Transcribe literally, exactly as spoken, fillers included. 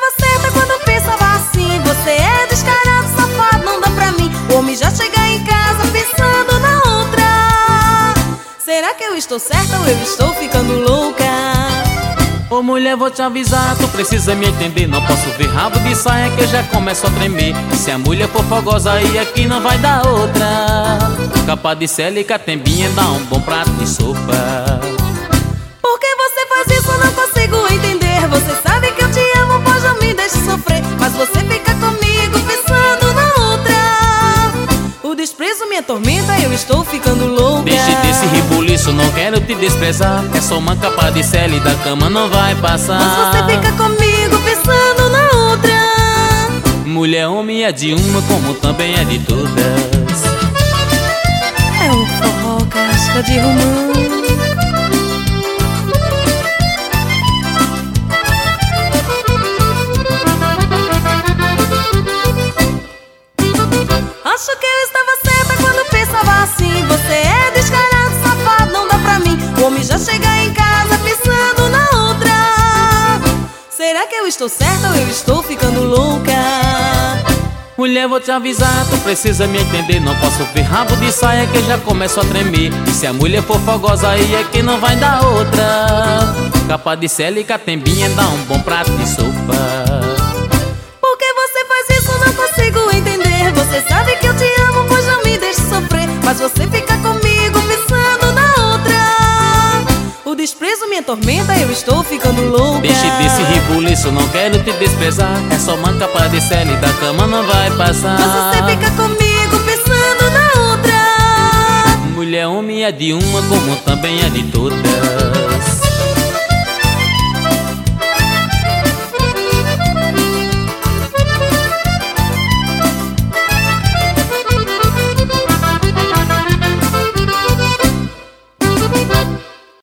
estava certa quando pensava assim. Você é descarado, safado, não dá pra mim. O homem já chega em casa pensando na outra. Será que eu estou certa ou eu estou ficando louca? Ô mulher, vou te avisar, tu precisa me entender. Não posso ver rabo de saia que eu já começo a tremer. E se a mulher for fogosa aí aqui não vai dar outra. Capa de cela e catembinha dá um bom prato de sopa. Por que você faz isso? Não consigo entender. Você sabe que eu te amo, pois não me deixe sofrer. Mas você fica comigo pensando na outra. O desprezo me atormenta, eu estou ficando louca. Deixe desse rebuliço, não quero te desprezar. É só uma capa de cela e da cama não vai passar. Mas você fica comigo pensando na outra. Mulher, homem é de uma como também é de todas. É um forró casca de romã. Acho que eu estava certa quando pensava assim. Você é descarado, safado, não dá pra mim. O homem já chega em casa pensando na outra. Será que eu estou certa ou eu estou ficando louca? Mulher, vou te avisar, tu precisa me entender. Não posso ver rabo de saia que eu já começo a tremer. E se a mulher for fogosa aí é que não vai dar outra. Capa de cela e catembinha dá um bom prato de sopa. Por que você faz isso? Não consigo entender. Você sabe que eu te amo, pois não me deixe sofrer. Mas você fica comigo pensando na outra. O desprezo me atormenta, eu estou ficando louca. Deixe desse rebuliço, não quero te desprezar. É só uma capa de cela e da cama não vai passar. Mas você fica comigo pensando na outra. Mulher, homem é de uma como também é de todas.